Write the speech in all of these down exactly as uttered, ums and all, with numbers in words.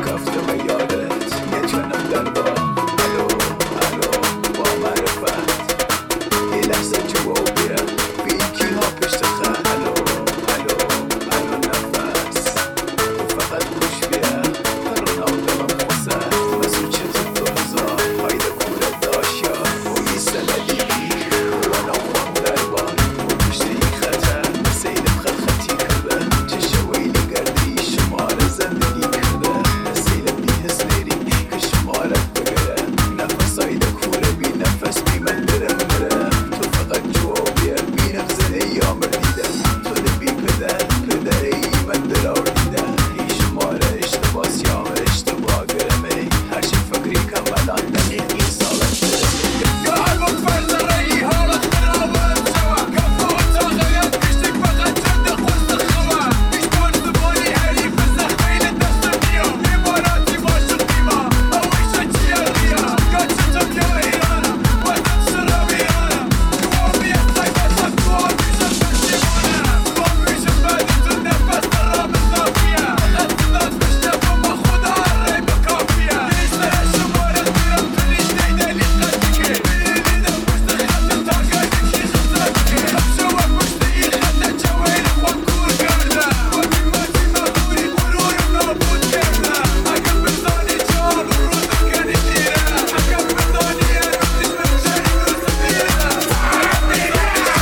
کافتم یادت یه جانم در با الو الو با معرفت یه لحظه جواب بیا بی کی ها پشت خط الو الو الو نفس تو فقط گوش بیا هرون آدمم خوزد مسو چطور دو هزار هایده کوره داشیا و یه سندی وانا خوام در بار و پشت این خطر سیلم خط خطی کرده چه شویلی گردی شمار زندگی کرده سیلم بی حس نیری که شمارت بگره نفس هایده کوره بی نفس بی من درم درم تو فقط جواب بیا بینم زنه یا مردیدم تو نبی پدر پدر ای من در آوردیدم ای شماره اشتباس یا اشتباه گرمه هر چی فکری کم الان دقیقی سالت درمه یا هر وقت فرد رایی حالت برابر شوا کفا و تاقیت کشتک فقط چند خوست خوا پیش بار زبانی حریف زخ بین دست میام عباراتی باشد دیما اویشا چیه ریا گاچتم یا ایرانم وطن شراب ایرانم جوابیت سایبت افکار میشم پشیمانم بام میشم بعد تو نفس در رام اضافیه فقط صدات بشنوم با خدا هر ری بکافیه نیستر شمارت میرم تو لیش نیده لیش قدیگه بیدیدم پشت خط تاقای نکی خطرکه خب شوا پشت این خط جوین خواب کور کرده وقتی ماتی مغوری غرورم نابود کرده اگر بزانی چهار روز کنی دیره اگر بزانی یه روزش بمشاری روز دیره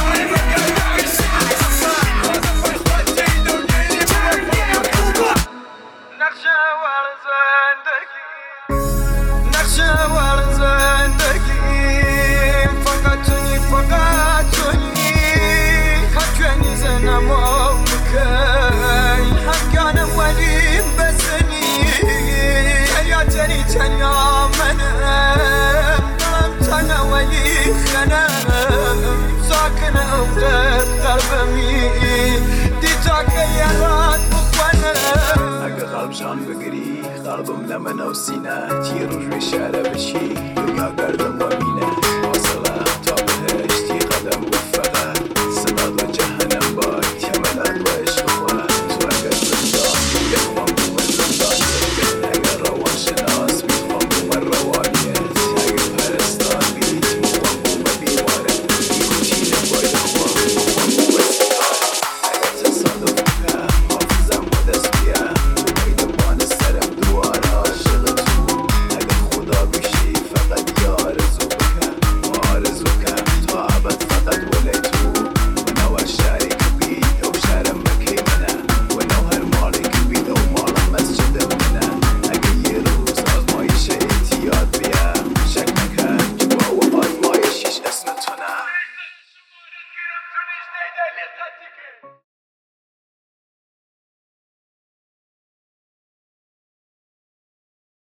نقشه وار زندگی نقشه وار زندگی فقط توی فقط توی خجونی زنم و مکی حقانم ولی بسنی تنیا تنی تنیا منم دلم تنها ولی خنم ساکنه اوقات قلبمی دیتا که یارات بخونم اگه قلب جان بگیری قلبم نمنه و سینه یه روز روی شهره بشی دنیا گردم و